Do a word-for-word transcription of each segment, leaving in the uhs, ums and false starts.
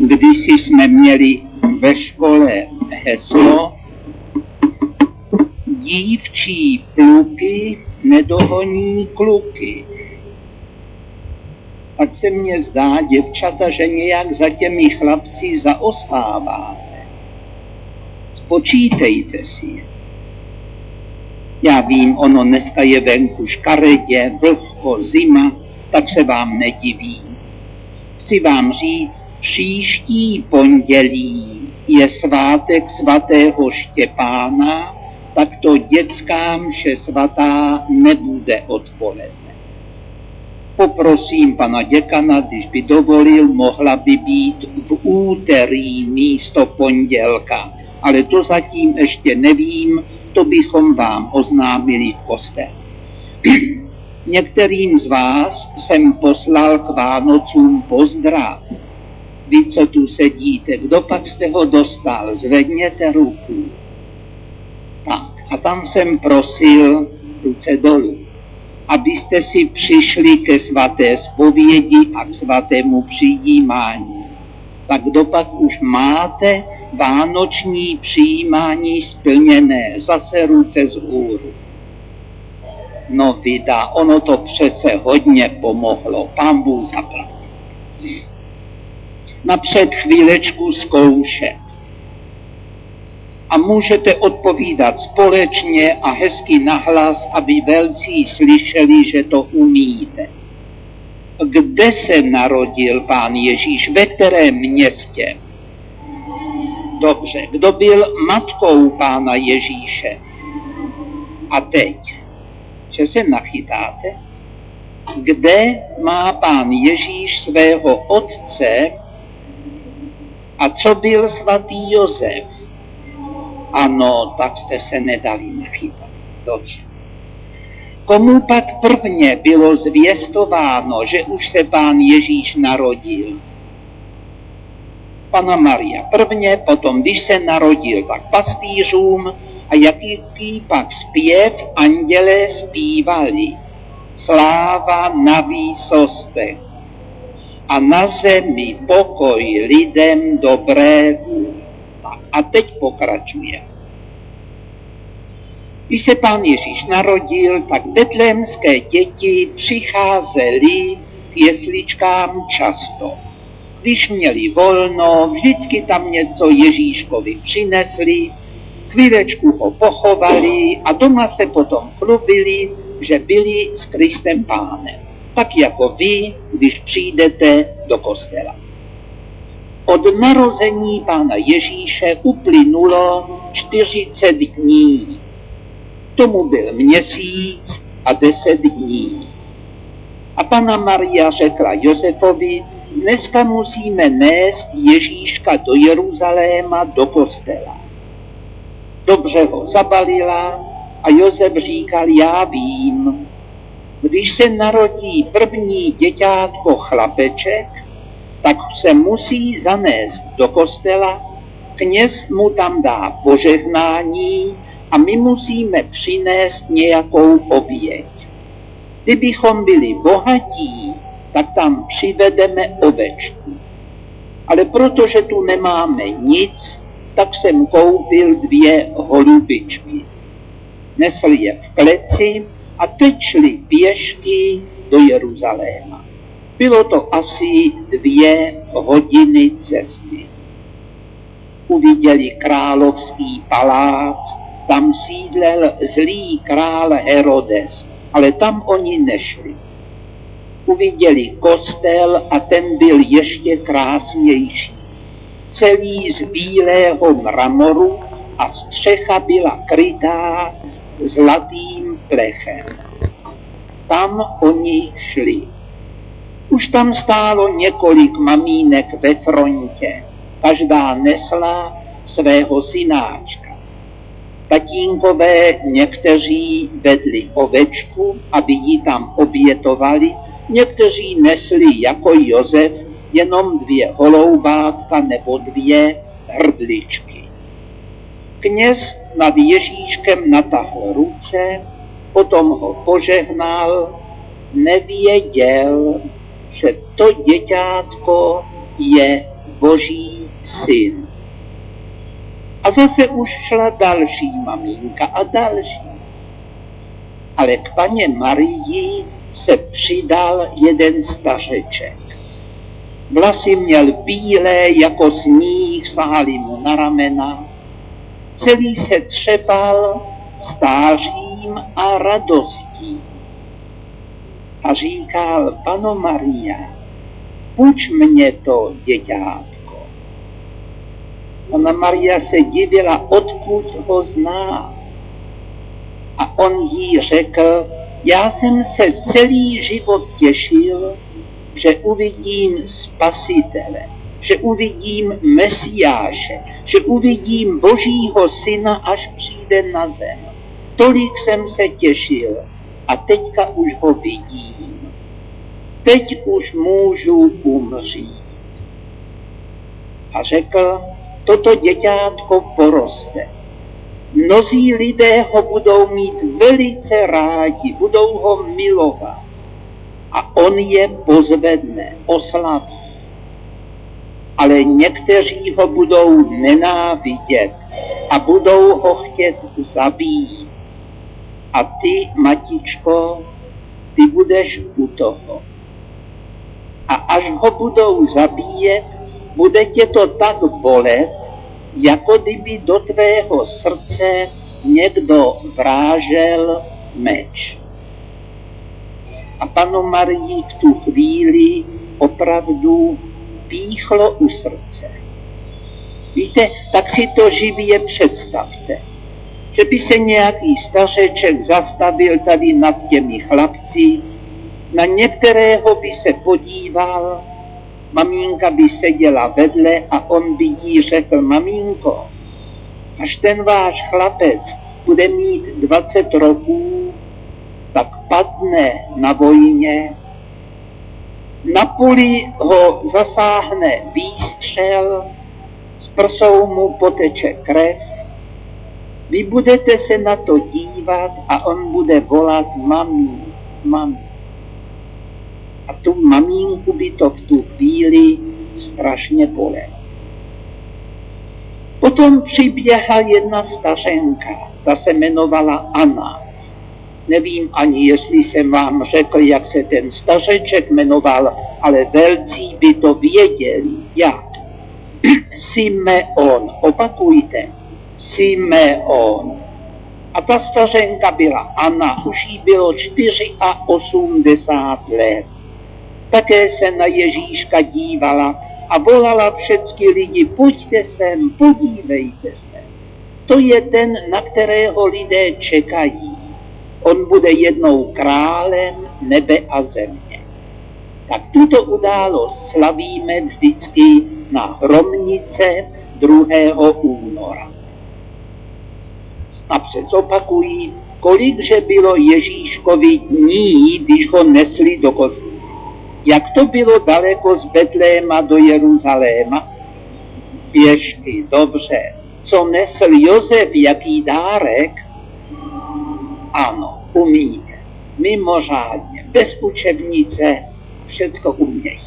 Kdysi jsme měli ve škole heslo: dívčí pluky nedohoní kluky. Tak se mně zdá, děvčata, že nějak za těmi chlapci zaostáváte. Spočítejte si. Já vím, ono dneska je venku škaredě, vlhko, zima, tak se vám nedivím. Chci vám říct, příští pondělí je svátek svatého Štěpána, tak to dětská mše svatá nebude odpoledne. Poprosím pana děkana, když by dovolil, mohla by být v úterý místo pondělka, ale to zatím ještě nevím, to bychom vám oznámili v kostele. Některým z vás jsem poslal k Vánocům pozdrav. Vy, co tu sedíte, kdo pak jste ho dostal, zvedněte ruku. Tak, a tam jsem prosil, ruce dolů, abyste si přišli ke svaté zpovědi a k svatému přijímání. Tak kdo pak už máte vánoční přijímání splněné, zase ruce vzhůru. No vydá, ono to přece hodně pomohlo, Pán Bůh zaplať. Napřed chvílečku zkoušet. A můžete odpovídat společně a hezky nahlas, aby velcí slyšeli, že to umíte. Kde se narodil Pán Ježíš, ve kterém městě? Dobře, kdo byl matkou Pána Ježíše? A teď, že se nachytáte? Kde má Pán Ježíš svého otce a co byl svatý Josef? Ano, tak jste se nedali nachytat. Dobře. Komu pak prvně bylo zvěstováno, že už se Pán Ježíš narodil? Pana Maria prvně, potom, když se narodil, tak pastýřům, a jaký pak zpěv andělé zpívali. Sláva na výsostech a na zemi pokoj lidem dobré vůle. A teď pokračuje. Když se Pán Ježíš narodil, tak betlémské děti přicházely k jesličkám často. Když měli volno, vždycky tam něco Ježíškovi přinesli, chvílečku ho pochovali a doma se potom chlubili, že byli s Kristem Pánem. Tak jako vy, když přijdete do kostela. Od narození Pána Ježíše uplynulo čtyřicet dní. Tomu byl měsíc a deset dní. A Panna Maria řekla Josefovi, dneska musíme nést Ježíška do Jeruzaléma, do kostela. Dobře ho zabalila a Josef říkal, já vím, když se narodí první děťátko chlapeček, tak se musí zanést do kostela, kněz mu tam dá požehnání a my musíme přinést nějakou oběť. Kdybychom byli bohatí, tak tam přivedeme ovečku. Ale protože tu nemáme nic, tak jsem koupil dvě holubičky. Nesl je v kleci a teď šli pěšky do Jeruzaléma. Bylo to asi dvě hodiny cesty. Uviděli královský palác, tam sídlel zlý král Herodes, ale tam oni nešli. Uviděli kostel a ten byl ještě krásnější. Celý z bílého mramoru a střecha byla krytá zlatým plechem. Tam oni šli. Už tam stálo několik mamínek ve frontě. Každá nesla svého synáčka. Tatínkové někteří vedli ovečku, aby ji tam obětovali, někteří nesli jako Josef jenom dvě holoubátka nebo dvě hrdličky. Kněz nad Ježíškem natáhl ruce, potom ho požehnal, nevěděl, že to děťátko je Boží syn. A zase už šla další maminka a další. Ale k Panně Marii se přidal jeden stařeček. Vlasy měl bílé jako sníh, sahaly mu na ramena. Celý se třepal stářím a radostí. A říkal: Pano Maria, půjč mě to děťátko. Panna Maria se divila, odkud ho zná. A on jí řekl: já jsem se celý život těšil, že uvidím Spasitele, že uvidím Mesiáše, že uvidím Božího syna, až přijde na zem. Tolik jsem se těšil a teďka už ho vidím. Teď už můžu umřít. A řekl: toto děťátko poroste. Mnozí lidé ho budou mít velice rádi, budou ho milovat. A on je pozvedne, oslaví. Ale někteří ho budou nenávidět a budou ho chtět zabít. A ty, matičko, ty budeš u toho. A až ho budou zabíjet, bude tě to tak bolet, jako kdyby do tvého srdce někdo vrážel meč. A Panu Marii v tu chvíli opravdu píchlo u srdce. Víte, tak si to živě představte, že by se nějaký stařeček zastavil tady nad těmi chlapci, na některého by se podíval, maminka by seděla vedle a on by jí řekl: maminko, až ten váš chlapec bude mít dvacet roků, tak padne na vojně, na poli ho zasáhne výstřel, z prsou mu poteče krev, vy budete se na to dívat a on bude volat: mami, mami. A tu maminku by to v tu chvíli strašně bolelo. Potom přiběhla jedna stařenka, ta se jmenovala Anna. Nevím ani, jestli jsem vám řekl, jak se ten stařeček jmenoval, ale velcí by to věděli, jak. Simeon, opakujte, Simeon. A ta stařenka byla Anna, už jí bylo osmdesát čtyři let. Také se na Ježíška dívala a volala všechny lidi: pojďte sem, podívejte se. To je ten, na kterého lidé čekají. On bude jednou králem nebe a země. Tak tuto událost slavíme vždycky na Hromnice druhého února. Napřed zopakují, kolikže bylo Ježíškovi dní, když ho nesli do kozla. Jak to bylo daleko z Betléma do Jeruzaléma? Pěšky, dobře. Co nesl Josef, jaký dárek? Ano, umíte. Mimořádně, bez učebnice, všecko umějí.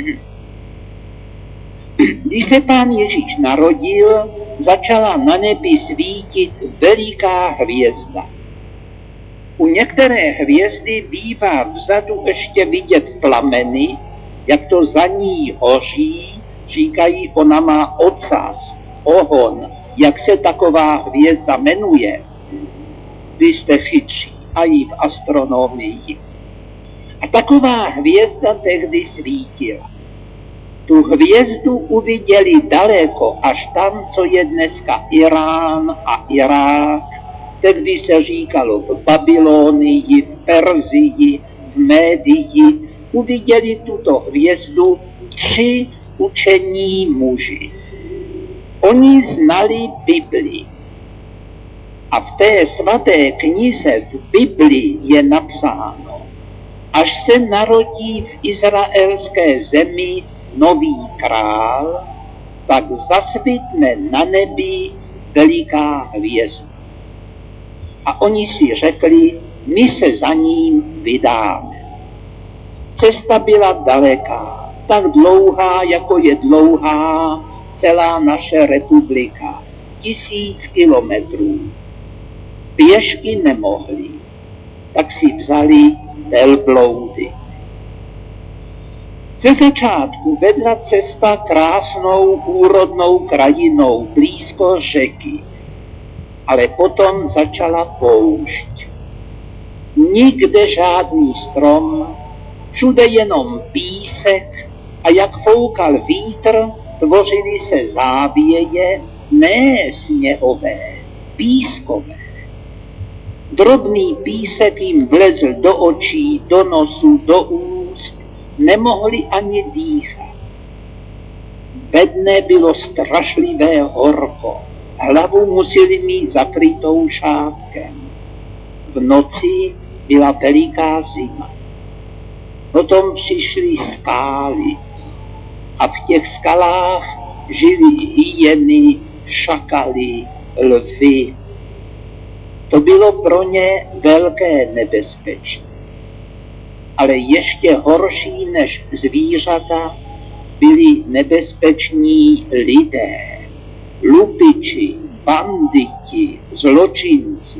Když se Pán Ježíš narodil, začala na nebi svítit veliká hvězda. U některé hvězdy bývá vzadu ještě vidět plameny, jak to za ní hoří, říkají, ona má ocas, ohon. Jak se taková hvězda jmenuje? Vy jste chytří, a i v astronomii. A taková hvězda tehdy svítila. Tu hvězdu uviděli daleko, až tam, co je dneska Irán a Irák. Tehdy se říkalo v Babylonii, v Perzii, v Médii. Uviděli tuto hvězdu tři učení muži. Oni znali Bibli. A v té svaté knize v Bibli je napsáno: až se narodí v izraelské zemi nový král, tak zasvitne na nebi veliká hvězda. A oni si řekli: my se za ním vydáme. Cesta byla daleká, tak dlouhá, jako je dlouhá celá naše republika. Tisíc kilometrů. Pěšky nemohli, tak si vzali velbloudy. Ze začátku vedla cesta krásnou úrodnou krajinou blízko řeky, ale potom začala poušť. Nikde žádný strom, všude jenom písek a jak foukal vítr, tvořily se závěje, ne sněhové, pískové. Drobný písek jim vlezl do očí, do nosu, do úst, nemohli ani dýchat. Ve dne bylo strašlivé horko, hlavu museli mít zakrytou šátkem. V noci byla veliká zima. Potom přišly skály a v těch skalách žili hyeny, šakaly, lvy. To bylo pro ně velké nebezpečí. Ale ještě horší než zvířata byli nebezpeční lidé, lupiči, banditi, zločinci.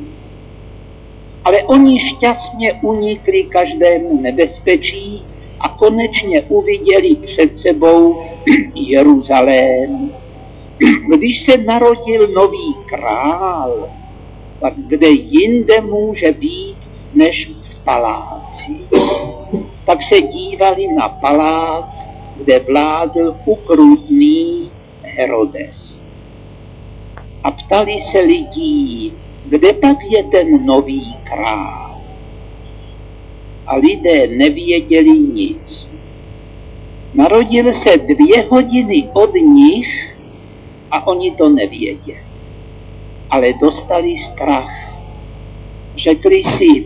Ale oni šťastně unikli každému nebezpečí a konečně uviděli před sebou Jeruzalém. Když se narodil nový král, tak kde jinde může být než v paláci. Tak se dívali na palác, kde vládl ukrutný Herodes. A ptali se lidí, kde pak je ten nový král? A lidé nevěděli nic. Narodil se dvě hodiny od nich a oni to nevěděli. Ale dostali strach. Řekli si,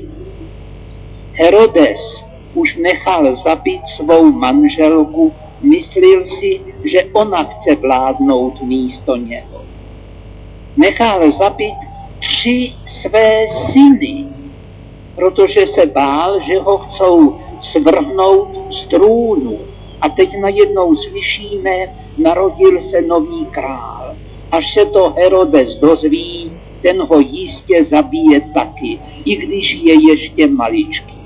Herodes už nechal zabít svou manželku, myslil si, že ona chce vládnout místo něho. Nechal zabít tři své syny, protože se bál, že ho chcou svrhnout z trůnu. A teď najednou slyšíme, narodil se nový král. Až se to Herodes dozví, ten ho jistě zabije taky, i když je ještě maličký.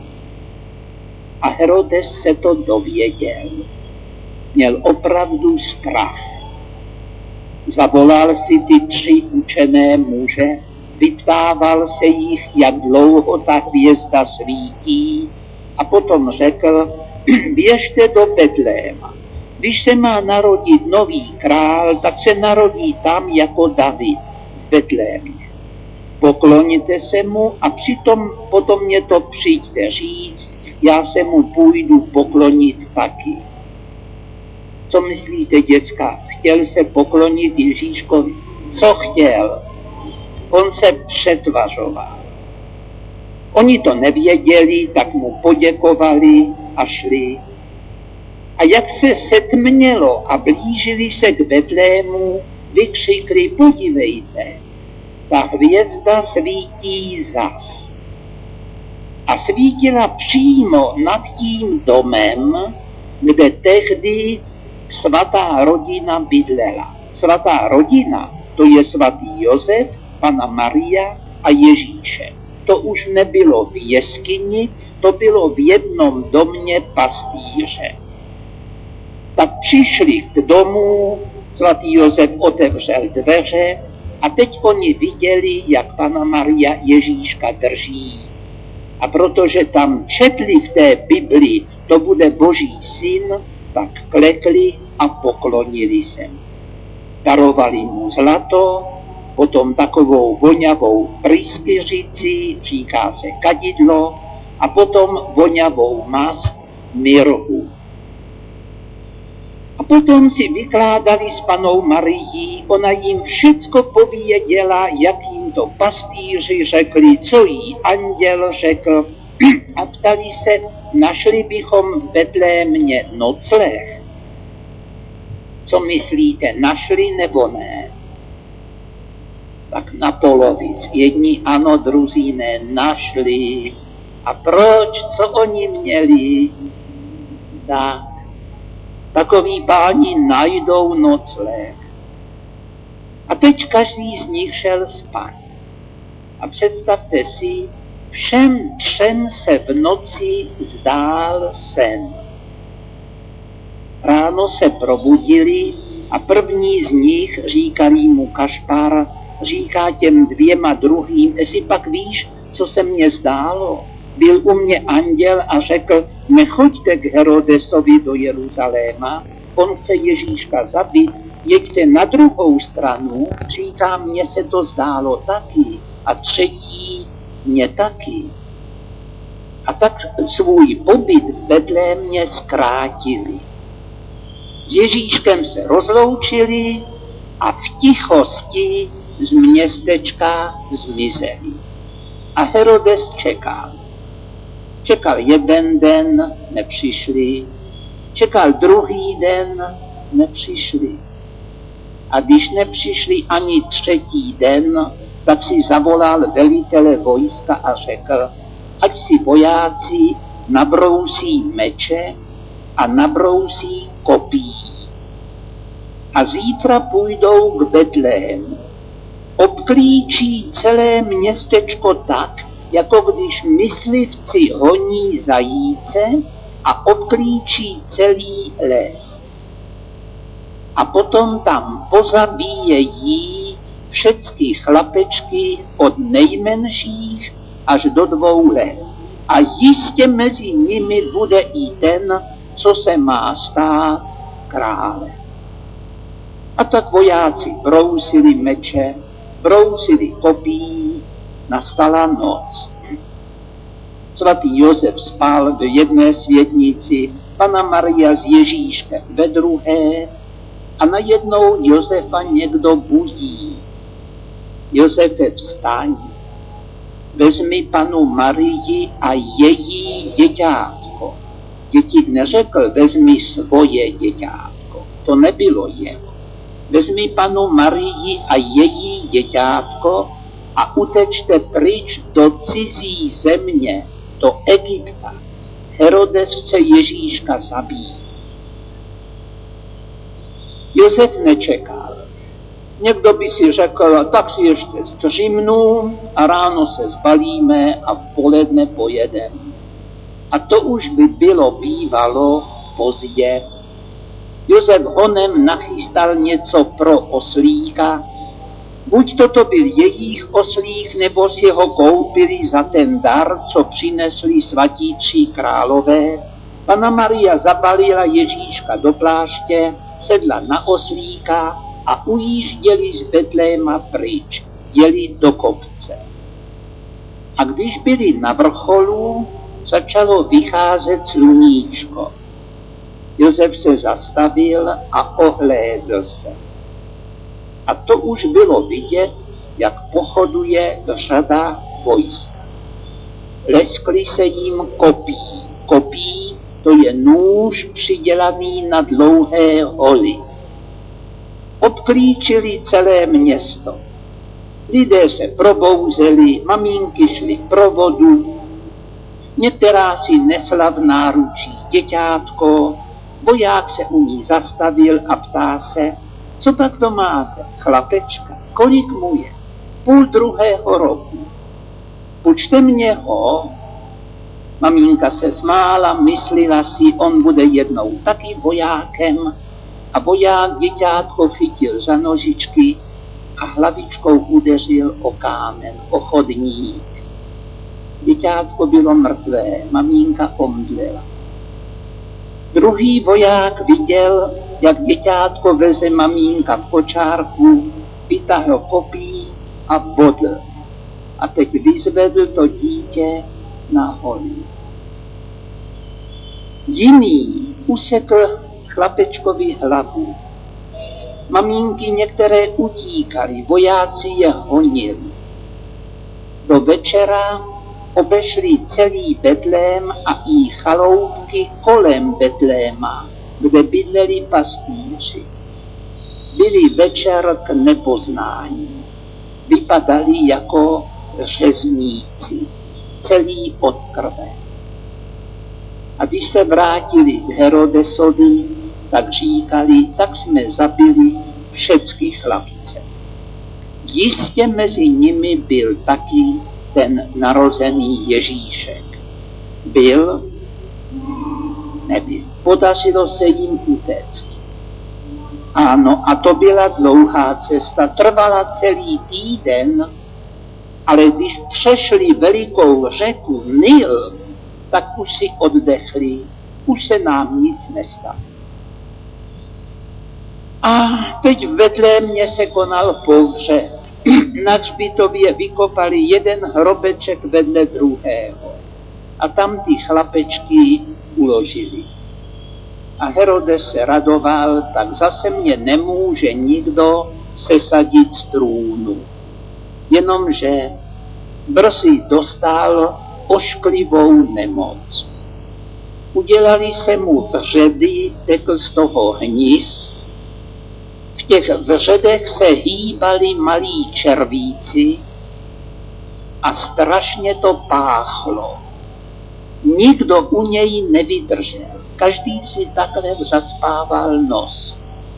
A Herodes se to dověděl. Měl opravdu strach. Zavolal si ty tři učené muže, vyptával se jich, jak dlouho ta hvězda svítí, a potom řekl, běžte do Betléma. Když se má narodit nový král, tak se narodí tam jako David v Betlémě. Pokloněte se mu a přitom potom mě to přijďte říct, já se mu půjdu poklonit taky. Co myslíte, děcka? Chtěl se poklonit Ježíškovi? Co chtěl? On se přetvařoval. Oni to nevěděli, tak mu poděkovali a šli. A jak se setmělo a blížili se k Betlému, vykřikli, podívejte, ta hvězda svítí zas. A svítila přímo nad tím domem, kde tehdy svatá rodina bydlela. Svatá rodina, to je svatý Josef, Panna Maria a Ježíšek. To už nebylo v jeskyni, to bylo v jednom domě pastýře. Tak přišli k domu, svatý Josef otevřel dveře a teď oni viděli, jak Panna Maria Ježíška drží. A protože tam četli v té Biblii, to bude Boží syn, tak klekli a poklonili se mu. Darovali mu zlato, potom takovou voňavou pryskyřici, říká se kadidlo, a potom voňavou mast mirhu. A potom si vykládali s Pannou Marií, ona jim všecko pověděla, jak jim to pastýři řekli, co jí anděl řekl, a ptali se, našli bychom v Betlémě nocleh. Co myslíte, našli nebo ne? Tak na polovic. Jedni ano, druzí ne, našli. A proč? Co oni měli? Tak. Takoví páni najdou nocleh. A teď každý z nich šel spát. A představte si, všem třem se v noci zdál sen. Ráno se probudili a první z nich, říkal mu Kašpar, říká těm dvěma druhým, jestli pak víš, co se mně zdálo. Byl u mě anděl a řekl, nechoďte k Herodesovi do Jeruzaléma, on chce Ježíška zabít, jeďte na druhou stranu, říká, mně se to zdálo taky, a třetí, mně taky. A tak svůj pobyt v Betlémě zkrátili. S Ježíškem se rozloučili a v tichosti z městečka zmizeli. A Herodes čekal. Čekal jeden den, nepřišli. Čekal druhý den, nepřišli. A když nepřišli ani třetí den, tak si zavolal velitele vojska a řekl, ať si vojáci nabrousí meče a nabrousí kopí. A zítra půjdou k Betlému. Obklíčí celé městečko tak, jako když myslivci honí zajíce a obklíčí celý les. A potom tam pozabíjejí všechny chlapečky od nejmenších až do dvou let. A jistě mezi nimi bude i ten, co se má stát králem. A tak vojáci brousili meče, brousili kopí, nastala noc. Svatý Josef spal v jedné světnici, Panna Maria s Ježíškem ve druhé a najednou Josefa někdo budí. Josefe, vstaň, vezmi Pannu Marii a její děťátko. Děti neřekl, vezmi svoje děťátko, to nebylo jeho. Vezmi Pannu Marii a její děťátko a utečte pryč do cizí země, do Egypta. Herodes chce Ježíška zabít. Josef nečekal. Někdo by si řekl, tak si ještě zdřimnu a ráno se zbalíme a v poledne pojedeme. A to už by bylo bývalo pozdě. Josef honem nachystal něco pro oslíka. Buď toto byl jejich oslík, nebo si ho koupili za ten dar, co přinesli svatí tři králové. Panna Maria zabalila Ježíška do pláště, sedla na oslíka a ujížděli z Betléma pryč, jeli do kopce. A když byli na vrcholu, začalo vycházet sluníčko. Josef se zastavil a ohlédl se. A to už bylo vidět, jak pochoduje řada vojska. Leskli se jim kopí. Kopí, to je nůž přidělaný na dlouhé holy. Obklíčili celé město. Lidé se probouzeli, maminky šly pro vodu, některá si nesla v náručí děťátko, voják se u ní zastavil a ptá se, co pak to máte, chlapečka, kolik mu je? Půl druhého roku. Počte mě ho. Maminka se smála, myslela si, on bude jednou taky vojákem a voják děťátko chytil za nožičky a hlavičkou udeřil o kámen, o chodník. Děťátko bylo mrtvé, maminka omdlela. Druhý voják viděl, jak děťátko veze mamínka v kočárku, vytáhl kopí a bodl. A teď vyzvedl to dítě na hory. Jiný usekl chlapečkovi hlavu. Mamínky některé utíkaly, vojáci je honili. Do večera obešli celý Betlém a i chaloupky kolem Betléma, kde bydleli pastýři. Byli večer k nepoznání. Vypadali jako řezníci, celý od krve. A když se vrátili k Herodesovi, tak říkali, tak jsme zabili všechny chlapce. Jistě mezi nimi byl taky ten narozený Ježíšek. Byl? Nebyl. Podařilo se jim utéct. Ano, a to byla dlouhá cesta, trvala celý týden, ale když přešli velikou řeku Nil, tak už si oddechli, už se nám nic nestalo. A teď v Betlémě se konal pohřeb. Na hřbitově vykopali jeden hrobeček vedle druhého a tam ty chlapečky uložili. A Herodes se radoval, tak zase mě nemůže nikdo sesadit z trůnu. Jenomže brzy dostal ošklivou nemoc. Udělali se mu vředy, tekl z toho hnis. V těch vředech se hýbali malí červíci a strašně to páchlo. Nikdo u něj nevydržel. Každý si takhle zacpával nos.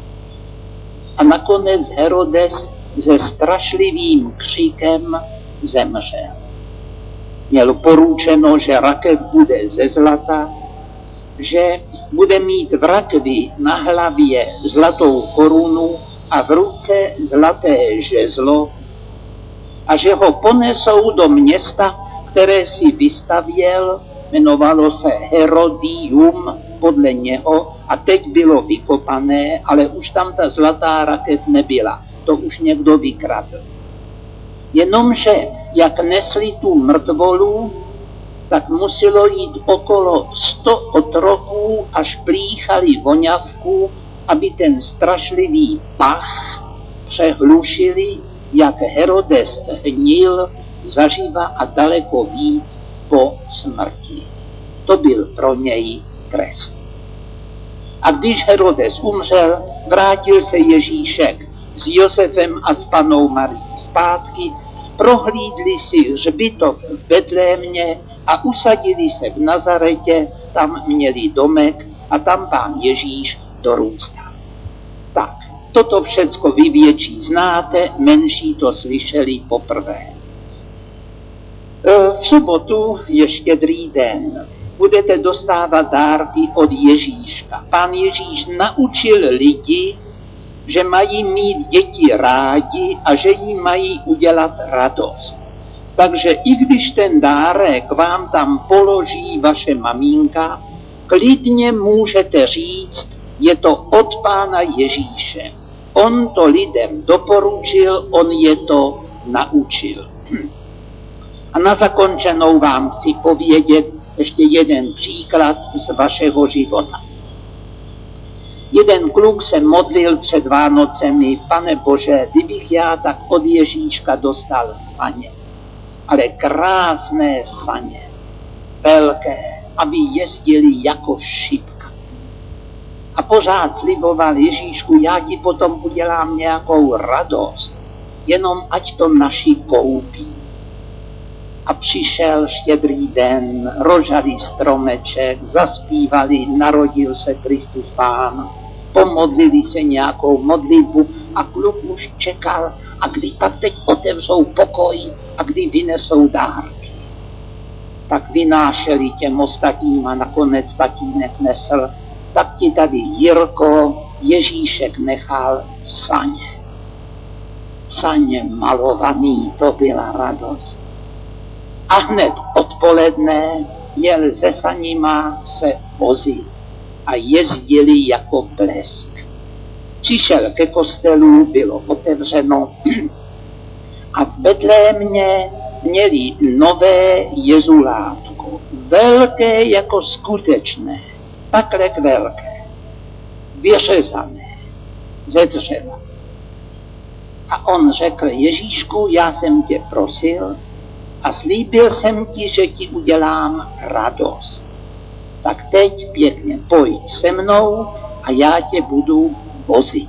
A nakonec Herodes se strašlivým křikem zemřel. Měl poručeno, že rakev bude ze zlata, že bude mít v rakvi na hlavě zlatou korunu a v ruce zlaté žezlo a že ho ponesou do města, které si vystavěl, jmenovalo se Herodium podle něho a teď bylo vykopané, ale už tam ta zlatá rakev nebyla. To už někdo vykradl. Jenomže jak nesli tu mrtvolu, tak muselo jít okolo sto otroků, až plíchali voňavku, aby ten strašlivý pach přehlušili, jak Herodes hnil zaživa a daleko víc po smrti. To byl pro něj trest. A když Herodes umřel, vrátil se Ježíšek s Josefem a s panou Marií zpátky, prohlídli si hřbitov v Betlémě a usadili se v Nazaretě, tam měli domek a tam pán Ježíš dorůstal. Tak, toto všecko vy větší znáte, menší to slyšeli poprvé. V sobotu je Štědrý den. Budete dostávat dárky od Ježíška. Pán Ježíš naučil lidi, že mají mít děti rádi a že jim mají udělat radost. Takže i když ten dárek vám tam položí vaše maminka, klidně můžete říct, je to od pána Ježíše. On to lidem doporučil, on je to naučil. A na zakončenou vám chci povědět ještě jeden příklad z vašeho života. Jeden kluk se modlil před Vánocemi, Pane Bože, kdybych já tak od Ježíška dostal saně, ale krásné saně, velké, aby jezdili jako šipka. A pořád sliboval Ježíšku, já ti potom udělám nějakou radost, jenom ať to naši koupí. A přišel Štědrý den, rožali stromeček, zaspívali, narodil se Kristus Pán, pomodlili se nějakou modlitbu a kluk už čekal, a kdy pak teď otevřou pokoj a kdy vynesou dárky. Tak vynášeli těm ostatním a nakonec tatínek nesl, tak ti tady Jirko Ježíšek nechal saně. Saně malovaný, to byla radost. A hned odpoledne jel se saníma se vozy a jezdili jako blesk. Přišel ke kostelu, bylo otevřeno a v Betlémě měli nové jezulátko, velké jako skutečné, takhle velké, vyřezané ze dřeva. A on řekl, Ježíšku, já jsem tě prosil, a slíbil jsem ti, že ti udělám radost. Tak teď pěkně pojď se mnou a já tě budu vozit.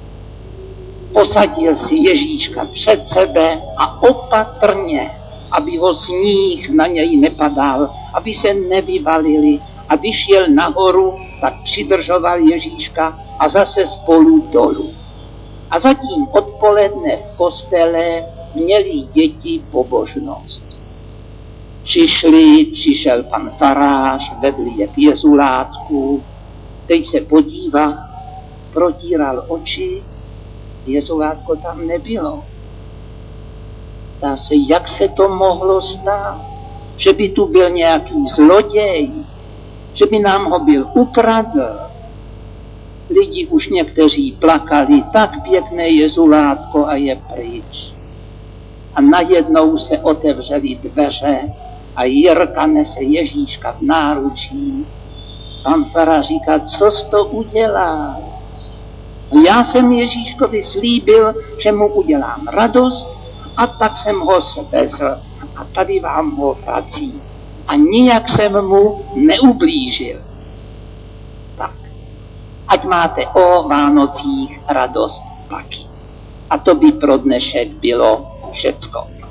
Posadil si Ježíška před sebe a opatrně, aby ho sníh na něj nepadal, aby se nevyvalili. A když jel nahoru, tak přidržoval Ježíška a zase spolu dolů. A zatím odpoledne v kostele měli děti pobožnost. Přišli, přišel pan farář, vedl je k jezulátku, teď se podívá, protíral oči, jezulátko tam nebylo. Ptá se, jak se to mohlo stát, že by tu byl nějaký zloděj, že by nám ho byl ukradl. Lidi už někteří plakali, tak pěkné jezulátko a je pryč. A najednou se otevřely dveře a Jirka nese Ježíška v náručí. Pan farář říká, co jsi to udělal? Já jsem Ježíškovi slíbil, že mu udělám radost, a tak jsem ho svezl a tady vám ho vrací. A nijak jsem mu neublížil. Tak, ať máte o Vánocích radost taky. A to by pro dnešek bylo všecko.